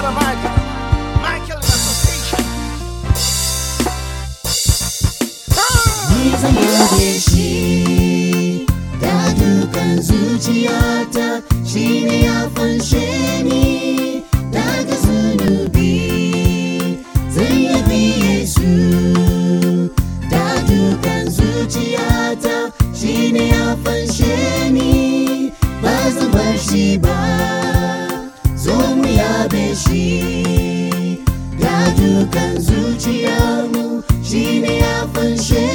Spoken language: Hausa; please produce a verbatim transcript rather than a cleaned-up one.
Michael, Michael Association. Ni zan yabe shi da dukan zuciyata, shi ne ya fanshe ni daga zunubi. Zan yabi Yesu da dukan zuciyata, shi ne ya fanshe ni, ba zan bar shi ba. Zo mu yabe shi da dukan zuciyarmu, shi ne ya fanshe